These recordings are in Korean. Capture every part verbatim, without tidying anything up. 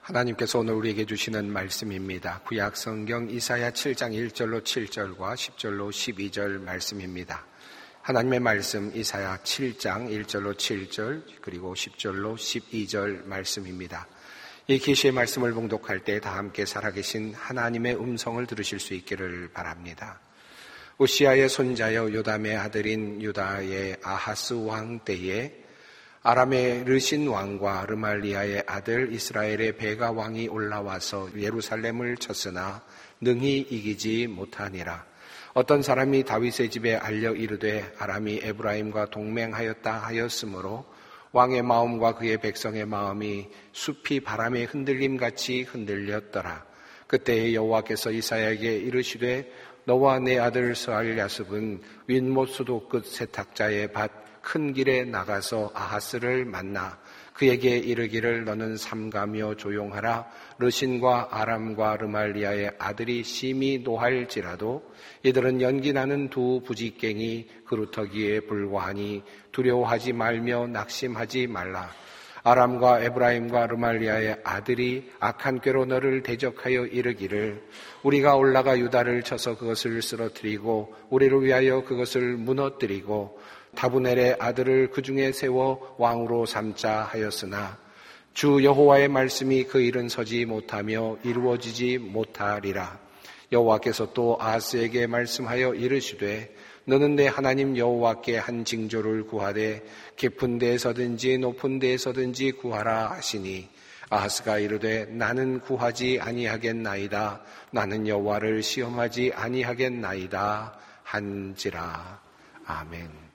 하나님께서 오늘 우리에게 주시는 말씀입니다. 구약 성경 이사야 칠 장 일 절로 칠 절과 십 절로 십이 절 말씀입니다. 하나님의 말씀 이사야 칠 장 일 절로 칠 절 그리고 십 절로 십이 절 말씀입니다. 이 계시의 말씀을 봉독할 때 다 함께 살아계신 하나님의 음성을 들으실 수 있기를 바랍니다. 우시아의 손자여 요담의 아들인 유다의 아하스 왕 때에 아람의 르신 왕과 르말리아의 아들 이스라엘의 베가 왕이 올라와서 예루살렘을 쳤으나 능히 이기지 못하니라. 어떤 사람이 다윗의 집에 알려 이르되 아람이 에브라임과 동맹하였다 하였으므로 왕의 마음과 그의 백성의 마음이 숲이 바람에 흔들림같이 흔들렸더라. 그때 여호와께서 이사야에게 이르시되 너와 내 아들 스알야습은 윗못 수도 끝 세탁자의 밭 큰 길에 나가서 아하스를 만나 그에게 이르기를 너는 삼가며 조용하라. 르신과 아람과 르말리아의 아들이 심히 노할지라도 이들은 연기나는 두 부지깽이 그루터기에 불과하니 두려워하지 말며 낙심하지 말라. 아람과 에브라임과 르말리아의 아들이 악한 꾀로 너를 대적하여 이르기를 우리가 올라가 유다를 쳐서 그것을 쓰러뜨리고 우리를 위하여 그것을 무너뜨리고 다브넬의 아들을 그 중에 세워 왕으로 삼자 하였으나 주 여호와의 말씀이 그 일은 서지 못하며 이루어지지 못하리라. 여호와께서 또 아하스에게 말씀하여 이르시되 너는 내 하나님 여호와께 한 징조를 구하되 깊은 데에서든지 높은 데에서든지 구하라 하시니 아하스가 이르되 나는 구하지 아니하겠나이다. 나는 여호와를 시험하지 아니하겠나이다 한지라. 아멘.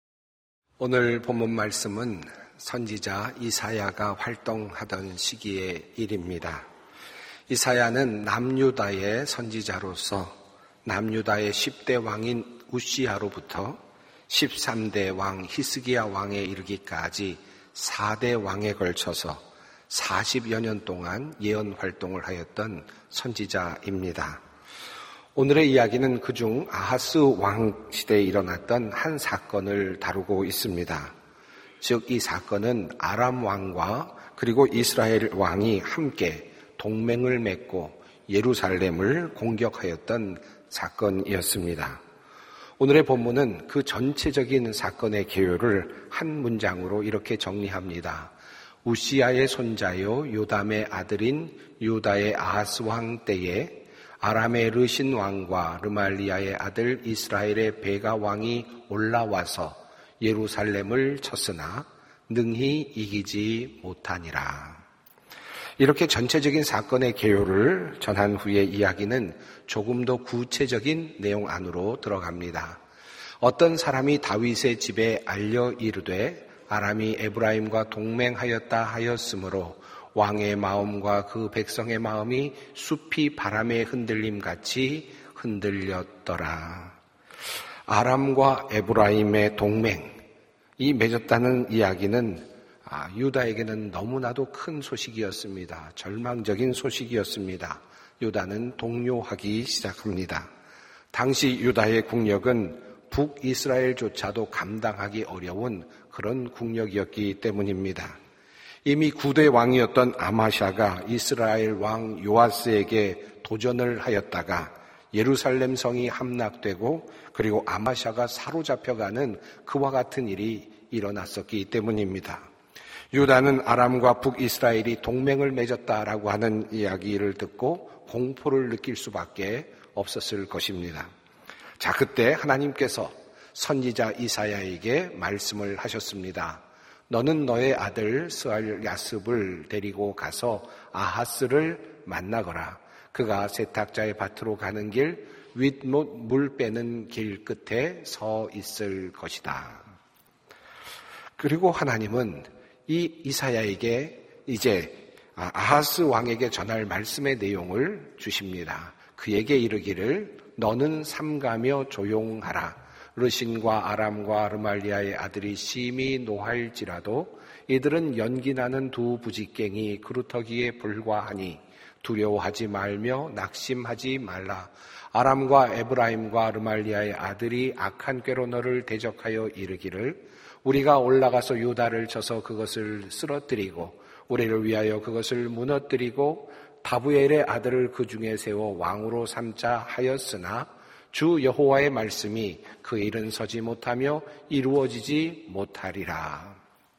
오늘 본문 말씀은 선지자 이사야가 활동하던 시기의 일입니다. 이사야는 남유다의 선지자로서 남유다의 십 대 왕인 우시야로부터 십삼 대 왕 히스기야 왕에 이르기까지 사 대 왕에 걸쳐서 사십여 년 동안 예언 활동을 하였던 선지자입니다. 오늘의 이야기는 그중 아하스 왕 시대에 일어났던 한 사건을 다루고 있습니다. 즉 이 사건은 아람 왕과 그리고 이스라엘 왕이 함께 동맹을 맺고 예루살렘을 공격하였던 사건이었습니다. 오늘의 본문은 그 전체적인 사건의 개요를 한 문장으로 이렇게 정리합니다. 우시아의 손자요 요담의 아들인 유다의 아하스 왕 때에 아람의 르신 왕과 르말리아의 아들 이스라엘의 베가 왕이 올라와서 예루살렘을 쳤으나 능히 이기지 못하니라. 이렇게 전체적인 사건의 개요를 전한 후에 이야기는 조금 더 구체적인 내용 안으로 들어갑니다. 어떤 사람이 다윗의 집에 알려 이르되 아람이 에브라임과 동맹하였다 하였으므로 왕의 마음과 그 백성의 마음이 숲이 바람에 흔들림같이 흔들렸더라. 아람과 에브라임의 동맹이 맺었다는 이야기는 아, 유다에게는 너무나도 큰 소식이었습니다. 절망적인 소식이었습니다. 유다는 동요하기 시작합니다. 당시 유다의 국력은 북이스라엘조차도 감당하기 어려운 그런 국력이었기 때문입니다. 이미 구 대 왕이었던 아마샤가 이스라엘 왕 요아스에게 도전을 하였다가 예루살렘 성이 함락되고 그리고 아마샤가 사로잡혀가는 그와 같은 일이 일어났었기 때문입니다. 유다는 아람과 북이스라엘이 동맹을 맺었다라고 하는 이야기를 듣고 공포를 느낄 수밖에 없었을 것입니다. 자, 그때 하나님께서 선지자 이사야에게 말씀을 하셨습니다. 너는 너의 아들 스알야습을 데리고 가서 아하스를 만나거라. 그가 세탁자의 밭으로 가는 길 윗못 물 빼는 길 끝에 서 있을 것이다. 그리고 하나님은 이 이사야에게 이제 아하스 왕에게 전할 말씀의 내용을 주십니다. 그에게 이르기를 너는 삼가며 조용하라. 르신과 아람과 르말리아의 아들이 심히 노할지라도 이들은 연기나는 두 부지깽이 그루터기에 불과하니 두려워하지 말며 낙심하지 말라. 아람과 에브라임과 르말리아의 아들이 악한 꾀로 너를 대적하여 이르기를 우리가 올라가서 유다를 쳐서 그것을 쓰러뜨리고 우리를 위하여 그것을 무너뜨리고 다부엘의 아들을 그 중에 세워 왕으로 삼자 하였으나 주 여호와의 말씀이 그 일은 서지 못하며 이루어지지 못하리라.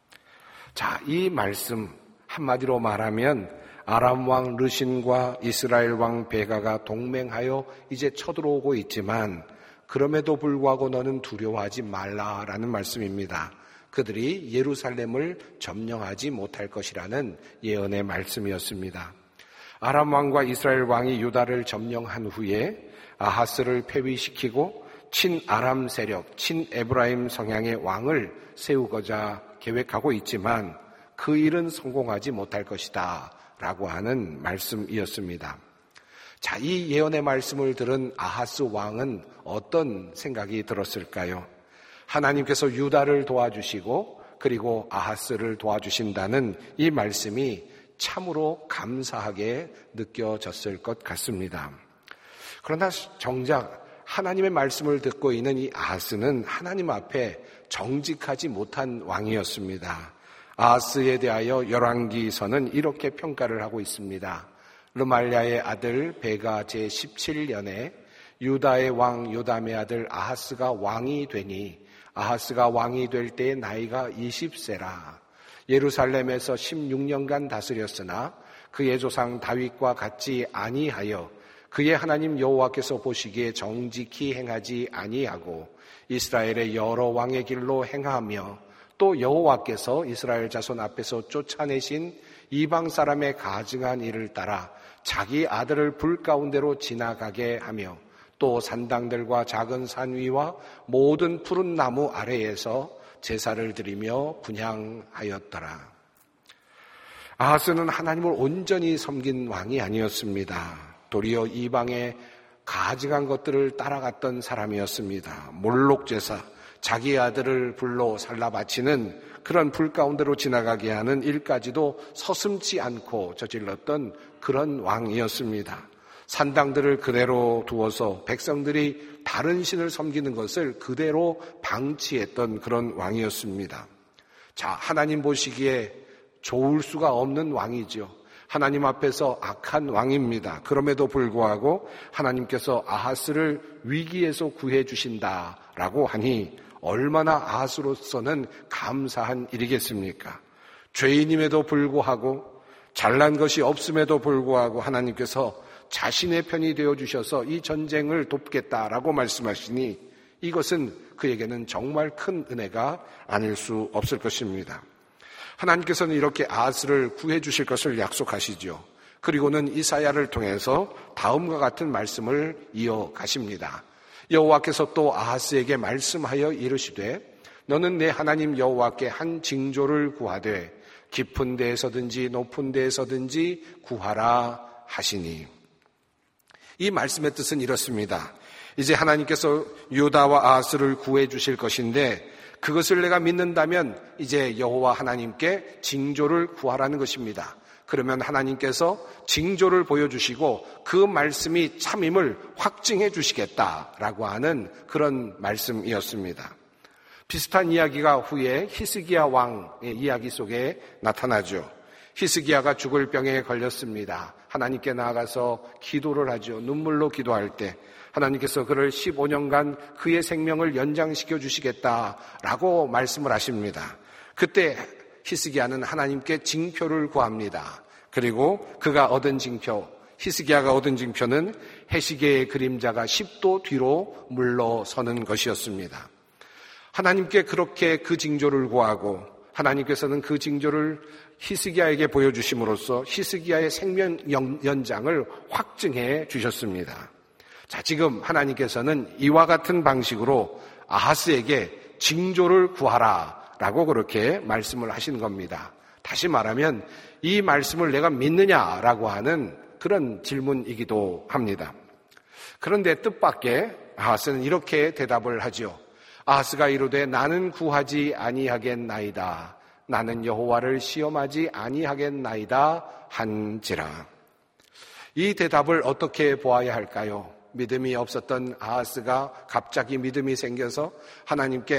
자, 이 말씀 한마디로 말하면 아람 왕 르신과 이스라엘 왕 베가가 동맹하여 이제 쳐들어오고 있지만 그럼에도 불구하고 너는 두려워하지 말라라는 말씀입니다. 그들이 예루살렘을 점령하지 못할 것이라는 예언의 말씀이었습니다. 아람 왕과 이스라엘 왕이 유다를 점령한 후에 아하스를 폐위시키고 친아람 세력, 친에브라임 성향의 왕을 세우고자 계획하고 있지만 그 일은 성공하지 못할 것이다 라고 하는 말씀이었습니다. 자, 이 예언의 말씀을 들은 아하스 왕은 어떤 생각이 들었을까요? 하나님께서 유다를 도와주시고 그리고 아하스를 도와주신다는 이 말씀이 참으로 감사하게 느껴졌을 것 같습니다. 그러나 정작 하나님의 말씀을 듣고 있는 이 아하스는 하나님 앞에 정직하지 못한 왕이었습니다. 아하스에 대하여 열왕기서는 이렇게 평가를 하고 있습니다. 르말랴의 아들 베가 제십칠 년에 유다의 왕 요담의 아들 아하스가 왕이 되니 아하스가 왕이 될 때의 나이가 이십 세라. 예루살렘에서 십육 년간 다스렸으나 그의 조상 다윗과 같지 아니하여 그의 하나님 여호와께서 보시기에 정직히 행하지 아니하고 이스라엘의 여러 왕의 길로 행하며 또 여호와께서 이스라엘 자손 앞에서 쫓아내신 이방 사람의 가증한 일을 따라 자기 아들을 불 가운데로 지나가게 하며 또 산당들과 작은 산 위와 모든 푸른 나무 아래에서 제사를 드리며 분향하였더라. 아하스는 하나님을 온전히 섬긴 왕이 아니었습니다. 도리어 이방의 가증한 것들을 따라갔던 사람이었습니다. 몰록 제사, 자기 아들을 불로 살라 바치는 그런 불 가운데로 지나가게 하는 일까지도 서슴지 않고 저질렀던 그런 왕이었습니다. 산당들을 그대로 두어서 백성들이 다른 신을 섬기는 것을 그대로 방치했던 그런 왕이었습니다. 자, 하나님 보시기에 좋을 수가 없는 왕이죠. 하나님 앞에서 악한 왕입니다. 그럼에도 불구하고 하나님께서 아하스를 위기에서 구해 주신다라고 하니 얼마나 아하스로서는 감사한 일이겠습니까? 죄인임에도 불구하고 잘난 것이 없음에도 불구하고 하나님께서 자신의 편이 되어주셔서 이 전쟁을 돕겠다라고 말씀하시니 이것은 그에게는 정말 큰 은혜가 아닐 수 없을 것입니다. 하나님께서는 이렇게 아하스를 구해 주실 것을 약속하시죠. 그리고는 이사야를 통해서 다음과 같은 말씀을 이어가십니다. 여호와께서 또 아하스에게 말씀하여 이르시되 너는 내 하나님 여호와께 한 징조를 구하되 깊은 데에서든지 높은 데에서든지 구하라 하시니. 이 말씀의 뜻은 이렇습니다. 이제 하나님께서 유다와 아하스를 구해 주실 것인데 그것을 내가 믿는다면 이제 여호와 하나님께 징조를 구하라는 것입니다. 그러면 하나님께서 징조를 보여주시고 그 말씀이 참임을 확증해 주시겠다라고 하는 그런 말씀이었습니다. 비슷한 이야기가 후에 히스기야 왕의 이야기 속에 나타나죠. 히스기야가 죽을 병에 걸렸습니다. 하나님께 나아가서 기도를 하죠. 눈물로 기도할 때 하나님께서 그를 십오 년간 그의 생명을 연장시켜 주시겠다라고 말씀을 하십니다. 그때 히스기야는 하나님께 징표를 구합니다. 그리고 그가 얻은 징표, 히스기야가 얻은 징표는 해시계의 그림자가 십 도 뒤로 물러서는 것이었습니다. 하나님께 그렇게 그 징조를 구하고 하나님께서는 그 징조를 히스기야에게 보여주심으로써 히스기야의 생명 연장을 확증해 주셨습니다. 자, 지금 하나님께서는 이와 같은 방식으로 아하스에게 징조를 구하라라고 그렇게 말씀을 하신 겁니다. 다시 말하면 이 말씀을 내가 믿느냐라고 하는 그런 질문이기도 합니다. 그런데 뜻밖의 아하스는 이렇게 대답을 하죠. 아하스가 이르되 나는 구하지 아니하겠나이다. 나는 여호와를 시험하지 아니하겠나이다 한지라. 이 대답을 어떻게 보아야 할까요? 믿음이 없었던 아하스가 갑자기 믿음이 생겨서 하나님께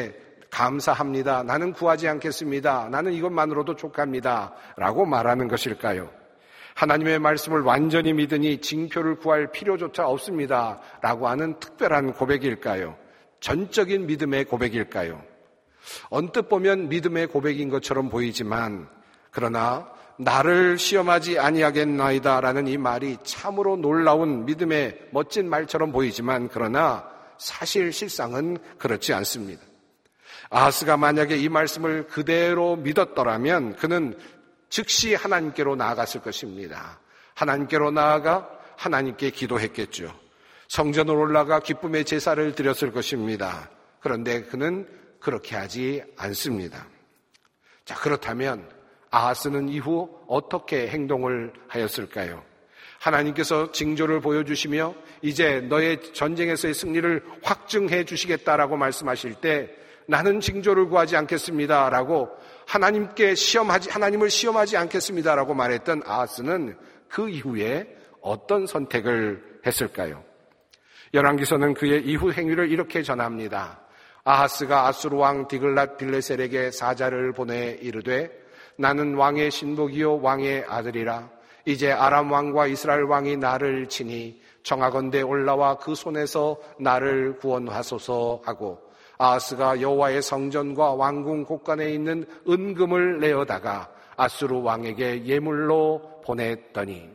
감사합니다, 나는 구하지 않겠습니다, 나는 이것만으로도 족합니다 라고 말하는 것일까요? 하나님의 말씀을 완전히 믿으니 징표를 구할 필요조차 없습니다 라고 하는 특별한 고백일까요? 전적인 믿음의 고백일까요? 언뜻 보면 믿음의 고백인 것처럼 보이지만, 그러나 나를 시험하지 아니하겠나이다 라는 이 말이 참으로 놀라운 믿음의 멋진 말처럼 보이지만, 그러나 사실 실상은 그렇지 않습니다. 아하스가 만약에 이 말씀을 그대로 믿었더라면 그는 즉시 하나님께로 나아갔을 것입니다. 하나님께로 나아가 하나님께 기도했겠죠. 성전으로 올라가 기쁨의 제사를 드렸을 것입니다. 그런데 그는 그렇게 하지 않습니다. 자, 그렇다면 아하스는 이후 어떻게 행동을 하였을까요? 하나님께서 징조를 보여주시며 이제 너의 전쟁에서의 승리를 확증해 주시겠다라고 말씀하실 때 나는 징조를 구하지 않겠습니다라고 하나님께 시험하지 하나님을 시험하지 않겠습니다라고 말했던 아하스는 그 이후에 어떤 선택을 했을까요? 열왕기서는 그의 이후 행위를 이렇게 전합니다. 아하스가 아수르 왕 디글랏 빌레셀에게 사자를 보내 이르되 나는 왕의 신복이요 왕의 아들이라. 이제 아람 왕과 이스라엘 왕이 나를 치니 청하건대 올라와 그 손에서 나를 구원하소서 하고, 아하스가 여호와의 성전과 왕궁 곳간에 있는 은금을 내어다가 아수르 왕에게 예물로 보냈더니,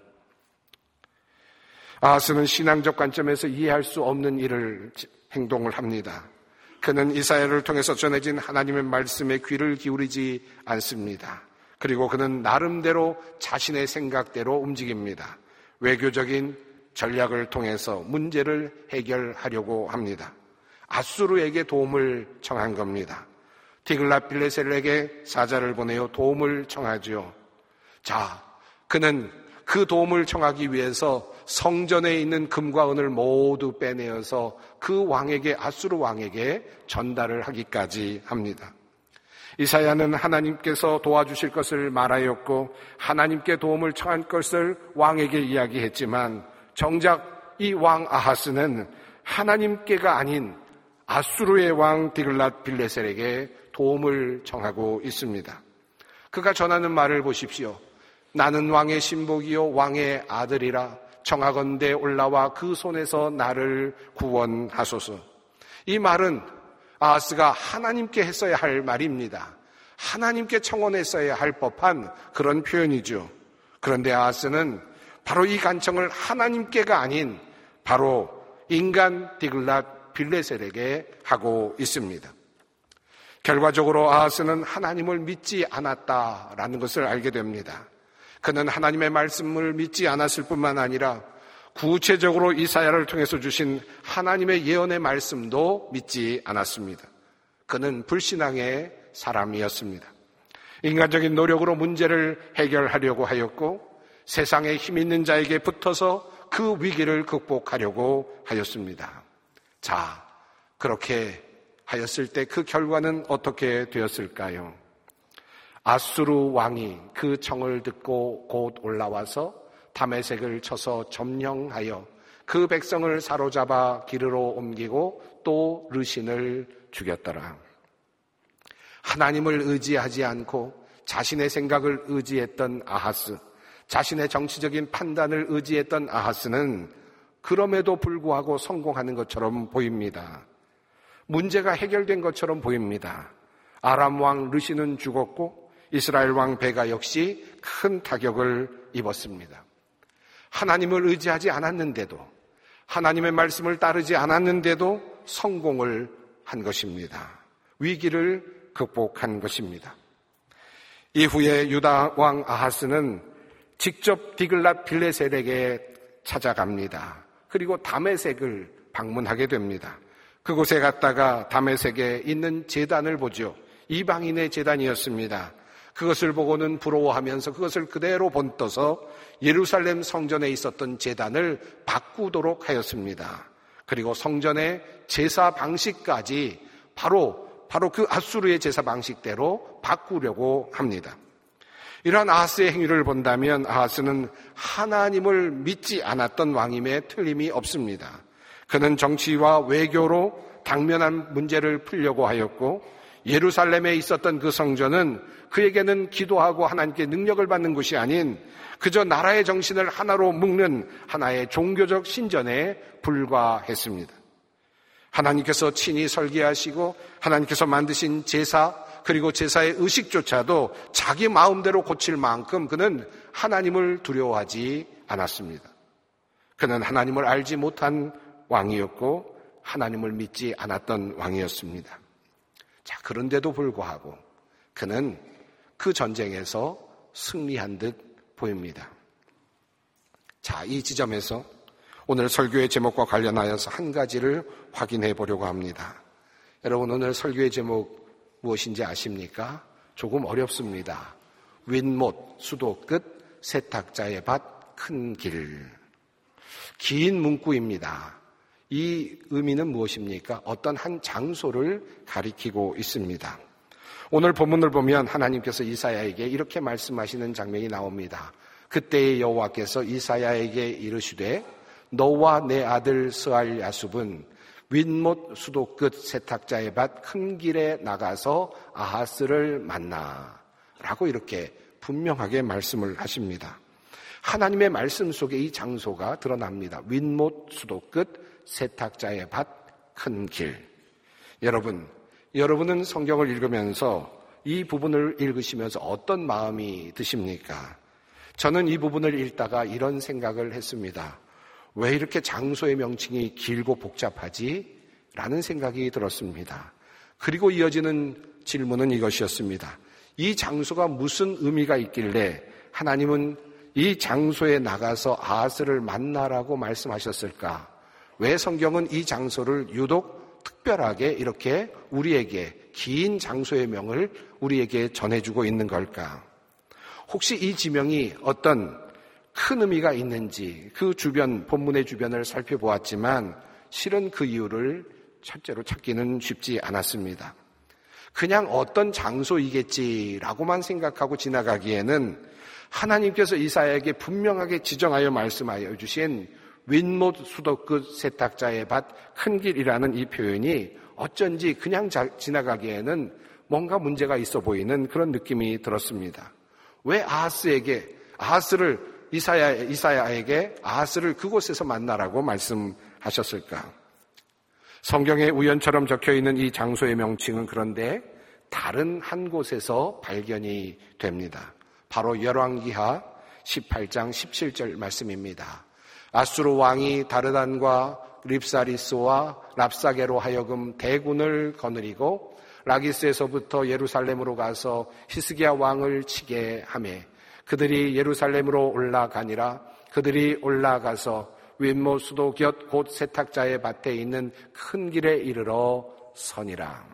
아하스는 신앙적 관점에서 이해할 수 없는 일을 행동을 합니다. 그는 이사야를 통해서 전해진 하나님의 말씀에 귀를 기울이지 않습니다. 그리고 그는 나름대로 자신의 생각대로 움직입니다. 외교적인 전략을 통해서 문제를 해결하려고 합니다. 아수르에게 도움을 청한 겁니다. 디글랏 빌레셀에게 사자를 보내어 도움을 청하죠. 자, 그는 그 도움을 청하기 위해서 성전에 있는 금과 은을 모두 빼내어서 그 왕에게, 아수르 왕에게 전달을 하기까지 합니다. 이사야는 하나님께서 도와주실 것을 말하였고 하나님께 도움을 청한 것을 왕에게 이야기했지만, 정작 이 왕 아하스는 하나님께가 아닌 아수르의 왕 디글랏 빌레셀에게 도움을 청하고 있습니다. 그가 전하는 말을 보십시오. 나는 왕의 신복이요 왕의 아들이라. 청하건대 올라와 그 손에서 나를 구원하소서. 이 말은 아하스가 하나님께 했어야 할 말입니다. 하나님께 청원했어야 할 법한 그런 표현이죠. 그런데 아하스는 바로 이 간청을 하나님께가 아닌 바로 인간 디글랏 빌레셀에게 하고 있습니다. 결과적으로 아하스는 하나님을 믿지 않았다라는 것을 알게 됩니다. 그는 하나님의 말씀을 믿지 않았을 뿐만 아니라 구체적으로 이사야를 통해서 주신 하나님의 예언의 말씀도 믿지 않았습니다. 그는 불신앙의 사람이었습니다. 인간적인 노력으로 문제를 해결하려고 하였고 세상에 힘 있는 자에게 붙어서 그 위기를 극복하려고 하였습니다. 자, 그렇게 하였을 때 그 결과는 어떻게 되었을까요? 아수르 왕이 그 청을 듣고 곧 올라와서 다메섹을 쳐서 점령하여 그 백성을 사로잡아 기르로 옮기고 또 르신을 죽였더라. 하나님을 의지하지 않고 자신의 생각을 의지했던 아하스, 자신의 정치적인 판단을 의지했던 아하스는 그럼에도 불구하고 성공하는 것처럼 보입니다. 문제가 해결된 것처럼 보입니다. 아람 왕 르신은 죽었고 이스라엘 왕 베가 역시 큰 타격을 입었습니다. 하나님을 의지하지 않았는데도, 하나님의 말씀을 따르지 않았는데도 성공을 한 것입니다. 위기를 극복한 것입니다. 이후에 유다 왕 아하스는 직접 디글랏 빌레셀에게 찾아갑니다. 그리고 다메섹을 방문하게 됩니다. 그곳에 갔다가 다메섹에 있는 제단을 보죠. 이방인의 제단이었습니다. 그것을 보고는 부러워하면서 그것을 그대로 본떠서 예루살렘 성전에 있었던 제단을 바꾸도록 하였습니다. 그리고 성전의 제사 방식까지 바로 바로 그 아수르의 제사 방식대로 바꾸려고 합니다. 이러한 아하스의 행위를 본다면 아하스는 하나님을 믿지 않았던 왕임에 틀림이 없습니다. 그는 정치와 외교로 당면한 문제를 풀려고 하였고 예루살렘에 있었던 그 성전은 그에게는 기도하고 하나님께 능력을 받는 곳이 아닌 그저 나라의 정신을 하나로 묶는 하나의 종교적 신전에 불과했습니다. 하나님께서 친히 설계하시고 하나님께서 만드신 제사 그리고 제사의 의식조차도 자기 마음대로 고칠 만큼 그는 하나님을 두려워하지 않았습니다. 그는 하나님을 알지 못한 왕이었고 하나님을 믿지 않았던 왕이었습니다. 자, 그런데도 불구하고 그는 그 전쟁에서 승리한 듯 보입니다. 자, 이 지점에서 오늘 설교의 제목과 관련하여서 한 가지를 확인해 보려고 합니다. 여러분, 오늘 설교의 제목 무엇인지 아십니까? 조금 어렵습니다. 윗못, 수도 끝, 세탁자의 밭, 큰 길. 긴 문구입니다. 이 의미는 무엇입니까? 어떤 한 장소를 가리키고 있습니다. 오늘 본문을 보면 하나님께서 이사야에게 이렇게 말씀하시는 장면이 나옵니다. 그때의 여호와께서 이사야에게 이르시되 너와 내 아들 스알 야숲은 윗못 수도 끝 세탁자의 밭 큰 길에 나가서 아하스를 만나 라고 이렇게 분명하게 말씀을 하십니다. 하나님의 말씀 속에 이 장소가 드러납니다. 윗못 수도 끝 세탁자의 밭 큰 길. 여러분, 여러분은 성경을 읽으면서 이 부분을 읽으시면서 어떤 마음이 드십니까? 저는 이 부분을 읽다가 이런 생각을 했습니다. 왜 이렇게 장소의 명칭이 길고 복잡하지? 라는 생각이 들었습니다. 그리고 이어지는 질문은 이것이었습니다. 이 장소가 무슨 의미가 있길래 하나님은 이 장소에 나가서 아하스를 만나라고 말씀하셨을까? 왜 성경은 이 장소를 유독 특별하게 이렇게 우리에게 긴 장소의 명을 우리에게 전해주고 있는 걸까? 혹시 이 지명이 어떤 큰 의미가 있는지 그 주변, 본문의 주변을 살펴보았지만 실은 그 이유를 첫째로 찾기는 쉽지 않았습니다. 그냥 어떤 장소이겠지라고만 생각하고 지나가기에는 하나님께서 이사야에게 분명하게 지정하여 말씀하여 주신 윗못 수도 끝 세탁자의 밭 큰 길이라는 이 표현이 어쩐지 그냥 지나가기에는 뭔가 문제가 있어 보이는 그런 느낌이 들었습니다. 왜 아하스에게 아하스를 이사야, 이사야에게 아하스를 그곳에서 만나라고 말씀하셨을까? 성경에 우연처럼 적혀있는 이 장소의 명칭은 그런데 다른 한 곳에서 발견이 됩니다. 바로 열왕기하 십팔 장 십칠 절 말씀입니다. 아수르 왕이 다르단과 립사리스와 랍사게로 하여금 대군을 거느리고 라기스에서부터 예루살렘으로 가서 히스기야 왕을 치게 하매 그들이 예루살렘으로 올라가니라. 그들이 올라가서 윗못 수도 곁 곧 세탁자의 밭에 있는 큰 길에 이르러 서니라.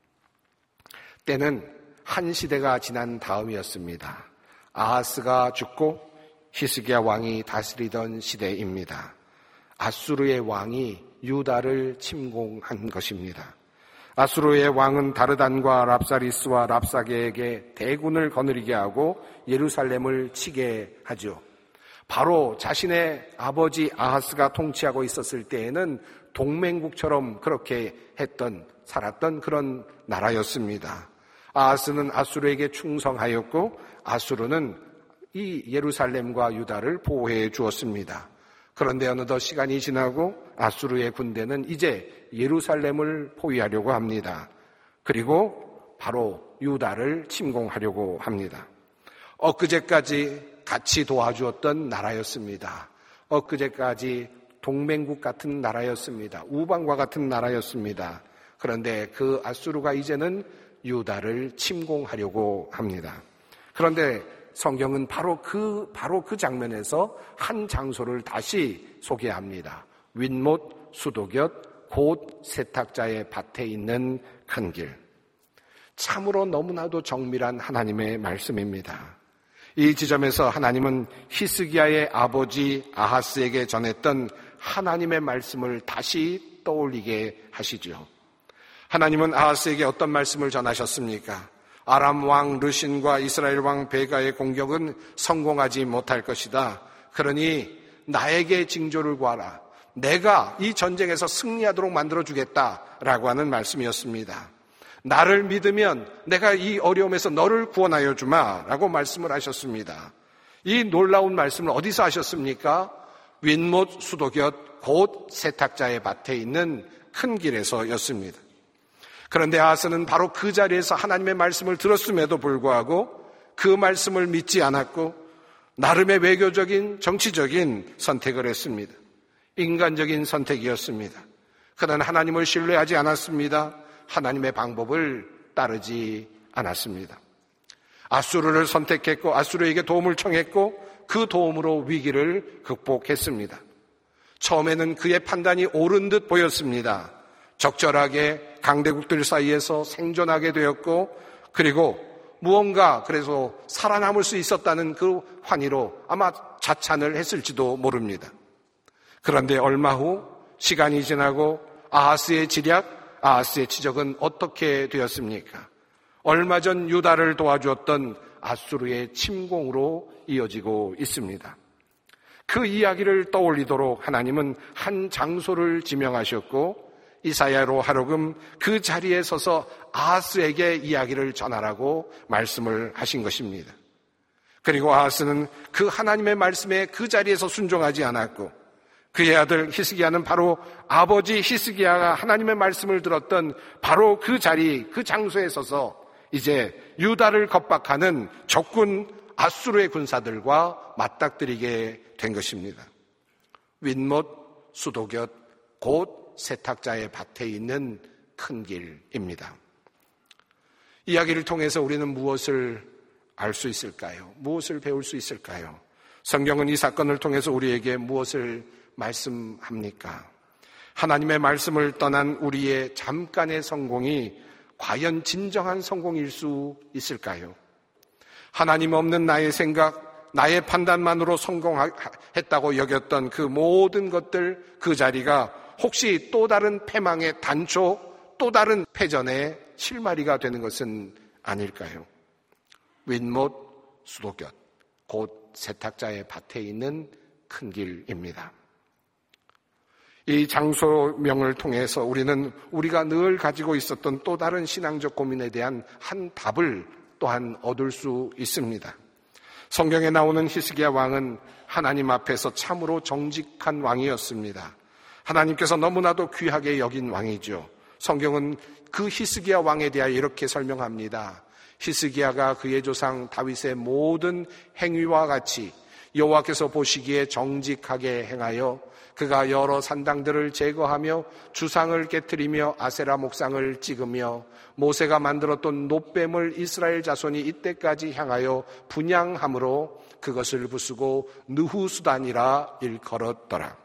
때는 한 시대가 지난 다음이었습니다. 아하스가 죽고 히스기야 왕이 다스리던 시대입니다. 아수르의 왕이 유다를 침공한 것입니다. 아수르의 왕은 다르단과 랍사리스와 랍사게에게 대군을 거느리게 하고 예루살렘을 치게 하죠. 바로 자신의 아버지 아하스가 통치하고 있었을 때에는 동맹국처럼 그렇게 했던, 살았던 그런 나라였습니다. 아하스는 아수르에게 충성하였고 아수르는 이 예루살렘과 유다를 보호해 주었습니다. 그런데 어느덧 시간이 지나고 아수르의 군대는 이제 예루살렘을 포위하려고 합니다. 그리고 바로 유다를 침공하려고 합니다. 엊그제까지 같이 도와주었던 나라였습니다. 엊그제까지 동맹국 같은 나라였습니다. 우방과 같은 나라였습니다. 그런데 그 아수르가 이제는 유다를 침공하려고 합니다. 그런데 성경은 바로 그, 바로 그 장면에서 한 장소를 다시 소개합니다. 윗못 수도 곁 곧 세탁자의 밭에 있는 큰 길. 참으로 너무나도 정밀한 하나님의 말씀입니다. 이 지점에서 하나님은 히스기야의 아버지 아하스에게 전했던 하나님의 말씀을 다시 떠올리게 하시죠. 하나님은 아하스에게 어떤 말씀을 전하셨습니까? 아람 왕 르신과 이스라엘 왕 베가의 공격은 성공하지 못할 것이다. 그러니 나에게 징조를 구하라. 내가 이 전쟁에서 승리하도록 만들어주겠다라고 하는 말씀이었습니다. 나를 믿으면 내가 이 어려움에서 너를 구원하여 주마 라고 말씀을 하셨습니다. 이 놀라운 말씀을 어디서 하셨습니까? 윗못 수도곁 곧 세탁자의 밭에 있는 큰 길에서였습니다. 그런데 아하스는 바로 그 자리에서 하나님의 말씀을 들었음에도 불구하고 그 말씀을 믿지 않았고 나름의 외교적인 정치적인 선택을 했습니다. 인간적인 선택이었습니다. 그는 하나님을 신뢰하지 않았습니다. 하나님의 방법을 따르지 않았습니다. 아수르를 선택했고 아수르에게 도움을 청했고 그 도움으로 위기를 극복했습니다. 처음에는 그의 판단이 옳은 듯 보였습니다. 적절하게 강대국들 사이에서 생존하게 되었고 그리고 무언가 그래서 살아남을 수 있었다는 그 환희로 아마 자찬을 했을지도 모릅니다. 그런데 얼마 후 시간이 지나고 아하스의 지략, 아하스의 치적은 어떻게 되었습니까? 얼마 전 유다를 도와주었던 아수르의 침공으로 이어지고 있습니다. 그 이야기를 떠올리도록 하나님은 한 장소를 지명하셨고 이사야로 하루금 그 자리에 서서 아하스에게 이야기를 전하라고 말씀을 하신 것입니다. 그리고 아하스는 그 하나님의 말씀에 그 자리에서 순종하지 않았고 그의 아들 히스기야는 바로 아버지 히스기야가 하나님의 말씀을 들었던 바로 그 자리, 그 장소에 서서 이제 유다를 겁박하는 적군 아수르의 군사들과 맞닥뜨리게 된 것입니다. 윗못 수도곁 곧 세탁자의 밭에 있는 큰 길입니다. 이야기를 통해서 우리는 무엇을 알 수 있을까요? 무엇을 배울 수 있을까요? 성경은 이 사건을 통해서 우리에게 무엇을 말씀합니까? 하나님의 말씀을 떠난 우리의 잠깐의 성공이 과연 진정한 성공일 수 있을까요? 하나님 없는 나의 생각, 나의 판단만으로 성공했다고 여겼던 그 모든 것들, 그 자리가 혹시 또 다른 패망의 단초, 또 다른 패전의 실마리가 되는 것은 아닐까요? 윗못 수도곁, 곧 세탁자의 밭에 있는 큰 길입니다. 이 장소명을 통해서 우리는 우리가 늘 가지고 있었던 또 다른 신앙적 고민에 대한 한 답을 또한 얻을 수 있습니다. 성경에 나오는 히스기야 왕은 하나님 앞에서 참으로 정직한 왕이었습니다. 하나님께서 너무나도 귀하게 여긴 왕이죠. 성경은 그 히스기야 왕에 대하여 이렇게 설명합니다. 히스기야가 그의 조상 다윗의 모든 행위와 같이 여호와께서 보시기에 정직하게 행하여 그가 여러 산당들을 제거하며 주상을 깨트리며 아세라 목상을 찍으며 모세가 만들었던 놋뱀을 이스라엘 자손이 이때까지 향하여 분향함으로 그것을 부수고 느후수단이라 일컬었더라.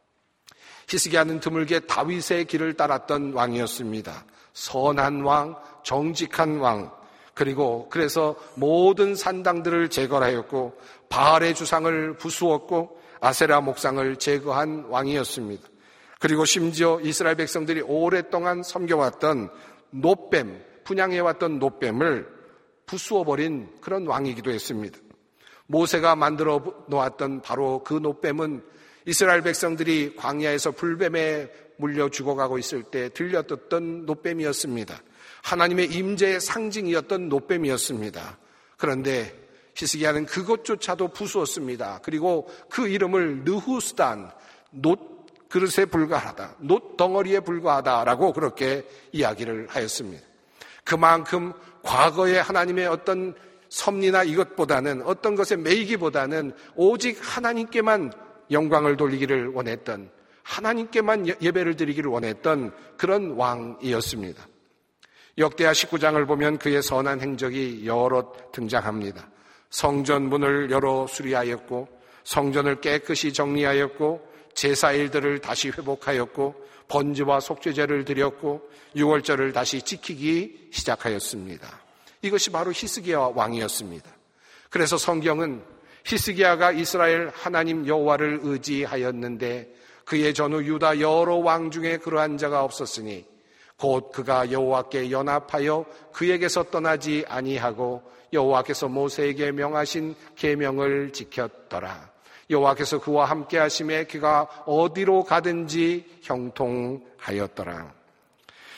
히스기야는 드물게 다윗의 길을 따랐던 왕이었습니다. 선한 왕, 정직한 왕, 그리고 그래서 모든 산당들을 제거하였고 바알의 주상을 부수었고 아세라 목상을 제거한 왕이었습니다. 그리고 심지어 이스라엘 백성들이 오랫동안 섬겨왔던 놋뱀, 분향해왔던 놋뱀을 부수어버린 그런 왕이기도 했습니다. 모세가 만들어 놓았던 바로 그 놋뱀은 이스라엘 백성들이 광야에서 불뱀에 물려 죽어가고 있을 때 들려떴던 놋뱀이었습니다. 하나님의 임재의 상징이었던 놋뱀이었습니다. 그런데 히스기야는 그것조차도 부수었습니다. 그리고 그 이름을 느후스단, 놋 그릇에 불과하다, 놋 덩어리에 불과하다라고 그렇게 이야기를 하였습니다. 그만큼 과거에 하나님의 어떤 섭리나 이것보다는 어떤 것에 매이기보다는 오직 하나님께만 영광을 돌리기를 원했던, 하나님께만 예배를 드리기를 원했던 그런 왕이었습니다. 역대하 십구 장을 보면 그의 선한 행적이 여러 등장합니다. 성전 문을 열어 수리하였고 성전을 깨끗이 정리하였고 제사일들을 다시 회복하였고 번제와 속죄제를 드렸고 유월절을 다시 지키기 시작하였습니다. 이것이 바로 히스기야 왕이었습니다. 그래서 성경은 히스기야가 이스라엘 하나님 여호와를 의지하였는데 그의 전후 유다 여러 왕 중에 그러한 자가 없었으니 곧 그가 여호와께 연합하여 그에게서 떠나지 아니하고 여호와께서 모세에게 명하신 계명을 지켰더라. 여호와께서 그와 함께 하심에 그가 어디로 가든지 형통하였더라.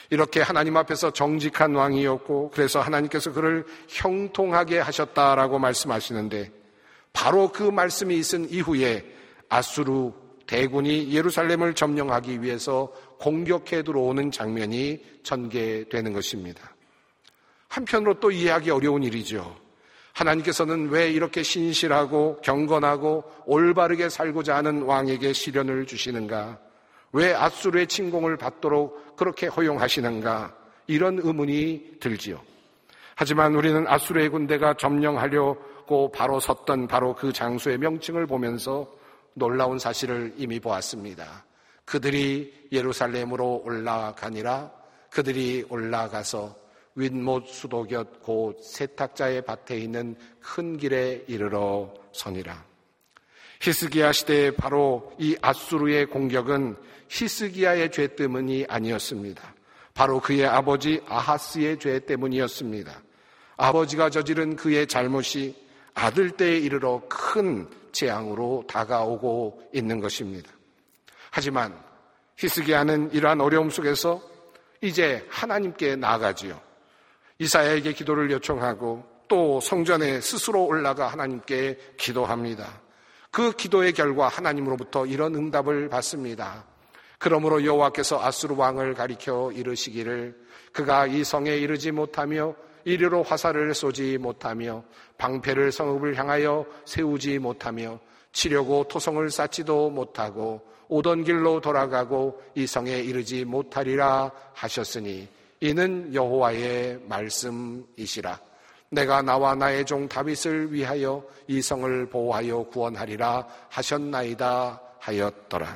이렇게 하나님 앞에서 정직한 왕이었고 그래서 하나님께서 그를 형통하게 하셨다라고 말씀하시는데 바로 그 말씀이 있은 이후에 아수르 대군이 예루살렘을 점령하기 위해서 공격해 들어오는 장면이 전개되는 것입니다. 한편으로 또 이해하기 어려운 일이죠. 하나님께서는 왜 이렇게 신실하고 경건하고 올바르게 살고자 하는 왕에게 시련을 주시는가? 왜 아수르의 침공을 받도록 그렇게 허용하시는가? 이런 의문이 들지요. 하지만 우리는 아수르의 군대가 점령하려고 바로 섰던 바로 그 장소의 명칭을 보면서 놀라운 사실을 이미 보았습니다. 그들이 예루살렘으로 올라가니라. 그들이 올라가서 윗못 수도곁 곧 세탁자의 밭에 있는 큰 길에 이르러 서니라. 히스기야 시대에 바로 이 아수르의 공격은 히스기야의 죄 때문이 아니었습니다. 바로 그의 아버지 아하스의 죄 때문이었습니다. 아버지가 저지른 그의 잘못이 아들 때에 이르러 큰 재앙으로 다가오고 있는 것입니다. 하지만 히스기야는 이러한 어려움 속에서 이제 하나님께 나아가지요. 이사야에게 기도를 요청하고 또 성전에 스스로 올라가 하나님께 기도합니다. 그 기도의 결과 하나님으로부터 이런 응답을 받습니다. 그러므로 여호와께서 아수르 왕을 가리켜 이르시기를 그가 이 성에 이르지 못하며 이리로 화살을 쏘지 못하며 방패를 성읍을 향하여 세우지 못하며 치려고 토성을 쌓지도 못하고 오던 길로 돌아가고 이 성에 이르지 못하리라 하셨으니 이는 여호와의 말씀이시라. 내가 나와 나의 종 다윗을 위하여 이 성을 보호하여 구원하리라 하셨나이다 하였더라.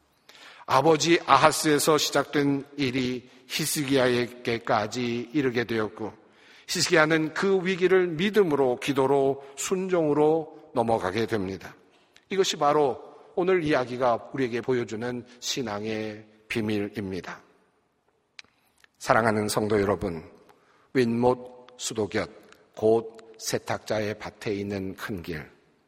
아버지 아하스에서 시작된 일이 히스기야에게까지 이르게 되었고 히스기야는 그 위기를 믿음으로 기도로 순종으로 넘어가게 됩니다. 이것이 바로 오늘 이야기가 우리에게 보여주는 신앙의 비밀입니다. 사랑하는 성도 여러분, 윗못 수도곁 곧 세탁자의 밭에 있는 큰 길,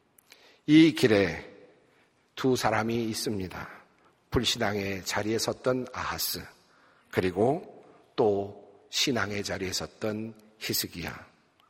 이 길에 두 사람이 있습니다. 불신앙의 자리에 섰던 아하스, 그리고 또 신앙의 자리에 섰던 히스기야.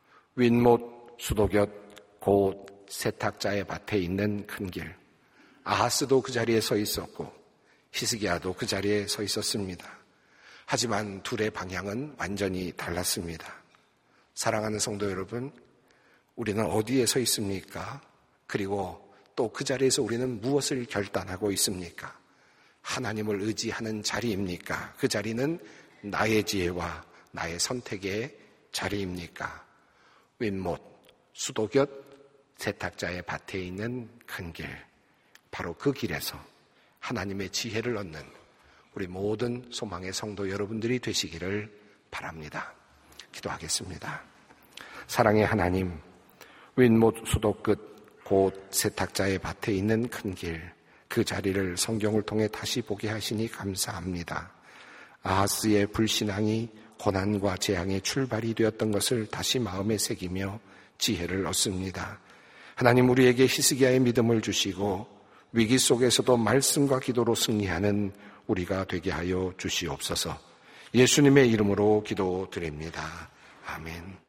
윗못 수도곁 곧 세탁자의 밭에 있는 큰 길. 아하스도 그 자리에 서 있었고 히스기야도 그 자리에 서 있었습니다. 하지만 둘의 방향은 완전히 달랐습니다. 사랑하는 성도 여러분, 우리는 어디에 서 있습니까? 그리고 또 그 자리에서 우리는 무엇을 결단하고 있습니까? 하나님을 의지하는 자리입니까? 그 자리는 나의 지혜와 나의 선택의 자리입니까? 윗못, 수도곁, 세탁자의 밭에 있는 큰 길, 바로 그 길에서 하나님의 지혜를 얻는 우리 모든 소망의 성도 여러분들이 되시기를 바랍니다. 기도하겠습니다. 사랑의 하나님, 윗못 수도 끝 곧 세탁자의 밭에 있는 큰 길, 그 자리를 성경을 통해 다시 보게 하시니 감사합니다. 아하스의 불신앙이 고난과 재앙의 출발이 되었던 것을 다시 마음에 새기며 지혜를 얻습니다. 하나님, 우리에게 히스기야의 믿음을 주시고 위기 속에서도 말씀과 기도로 승리하는 우리가 되게 하여 주시옵소서. 예수님의 이름으로 기도드립니다. 아멘.